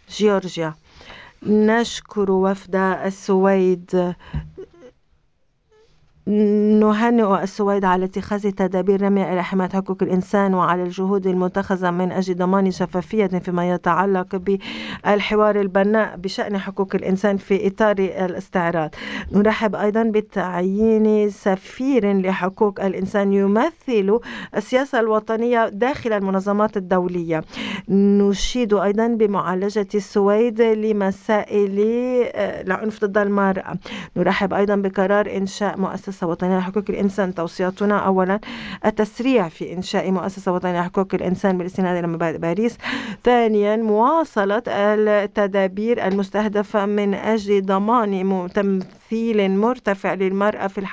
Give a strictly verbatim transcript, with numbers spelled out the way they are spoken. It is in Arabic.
جيورجيا. نشكر وفد السويد، نهنئ السويد على اتخاذ تدابير رامية إلى حماية حقوق الإنسان وعلى الجهود المتخذة من أجل ضمان شفافية فيما يتعلق بالحوار البناء بشأن حقوق الإنسان في إطار الاستعراض. نرحب أيضا بتعيين سفير لحقوق الإنسان يمثل السياسة الوطنية داخل المنظمات الدولية. نشيد أيضا بمعالجة السويد لمسائل العنف ضد المرأة. نرحب أيضا بقرار إنشاء مؤسسة وطنية لحقوق الإنسان. توصياتنا: أولا التسريع في إنشاء مؤسسة وطنية لحقوق الإنسان بالاستناد إلى مبادئ باريس. ثانيا مواصلة التدابير المستهدفة من أجل ضمان تمثيل مرتفع للمرأة في